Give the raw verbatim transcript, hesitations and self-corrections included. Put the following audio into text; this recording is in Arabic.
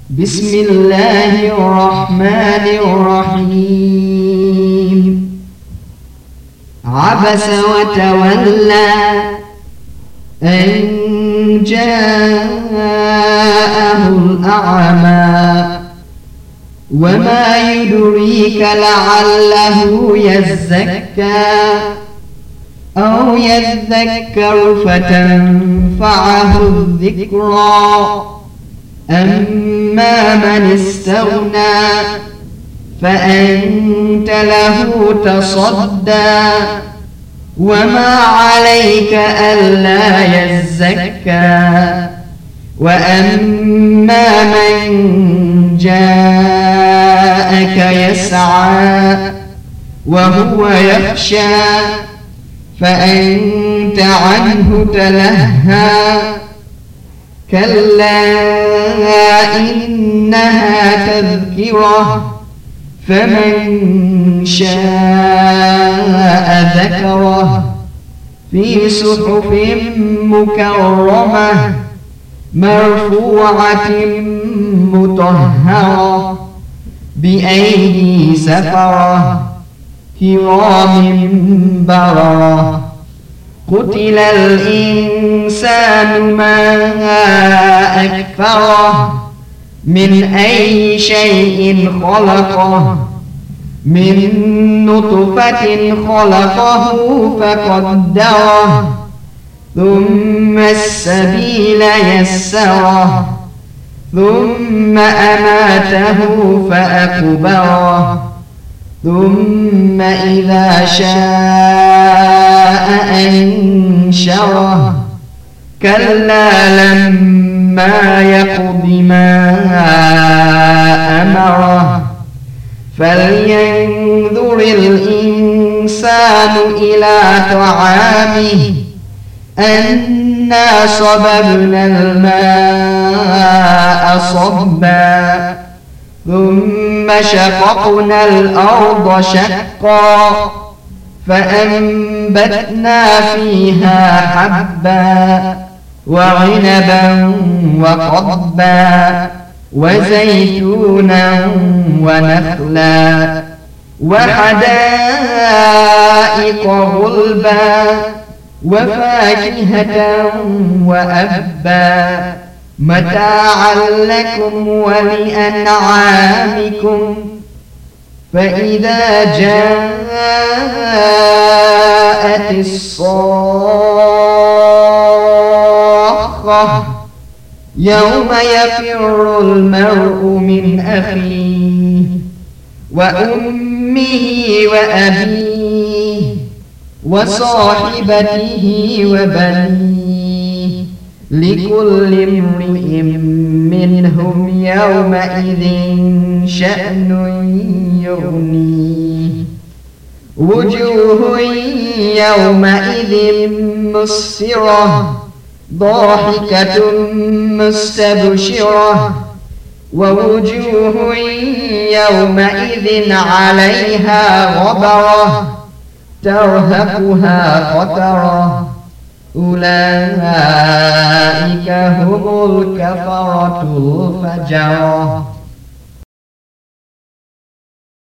بسم الله الرحمن الرحيم. عبس وتولى أن جاءه الأعمى وما يدريك لعله يزكى أو يذكر فتنفعه الذكرى. أما من استغنى فأنت له تصدى وما عليك ألا يزكى. وأما من جاءك يسعى وهو يخشى فأنت عنه تلهى. كلا إنها تذكرة فمن شاء ذكره في صحف مكرمة مرفوعة مطهرة بأيدي سفرة كرام بررة. قتل الإنسان ما أكفره من أي شيء خلقه من نطفة خلقه فقدره ثم السبيل يسره ثم أماته فأقبره ثم إذا شاء أنشره. كلا لما يقض ما أمره فلينظر الإنسان إلى طعامه أنا صببنا الماء صبا ثم شققنا الأرض شقا فأنبتنا فيها حبا وعنبا وقضبا وزيتونا ونخلا وحدائق غلبا وفاكهة وأبا متاعا لكم ولأنعامكم. فإذا جاءت الصاخة يوم يفر المرء من أخيه وأمه وأبيه وصاحبته وبنيه لكل امرئ منهم يومئذ شأن يغنيه. وجوه يومئذ مسفرة ضاحكة مستبشرة ووجوه يومئذ عليها غبرة ترهقها قترة أولئك هم الكفرة الفجرة.